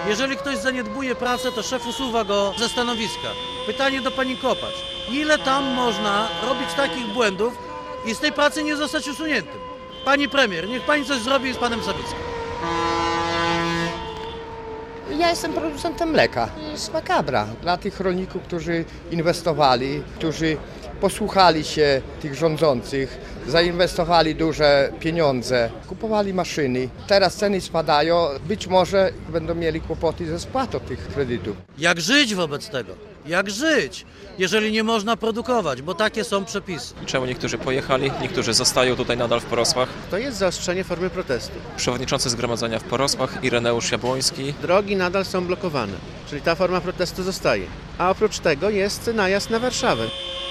Jeżeli ktoś zaniedbuje pracę, to szef usuwa go ze stanowiska. Pytanie do pani Kopacz. Ile tam można robić takich błędów i z tej pracy nie zostać usuniętym? Pani premier, niech pani coś zrobi z panem Sawickim. Ja jestem producentem mleka. Jest makabra dla tych rolników, którzy inwestowali, którzy posłuchali się tych rządzących, zainwestowali duże pieniądze, kupowali maszyny. Teraz ceny spadają, być może będą mieli kłopoty ze spłatą tych kredytów. Jak żyć wobec tego? Jak żyć, jeżeli nie można produkować, bo takie są przepisy. Czemu niektórzy pojechali, niektórzy zostają tutaj nadal w Porosłach. To jest zaostrzenie formy protestu. Przewodniczący zgromadzenia w Porosłach Ireneusz Jabłoński. Drogi nadal są blokowane, czyli ta forma protestu zostaje. A oprócz tego jest najazd na Warszawę.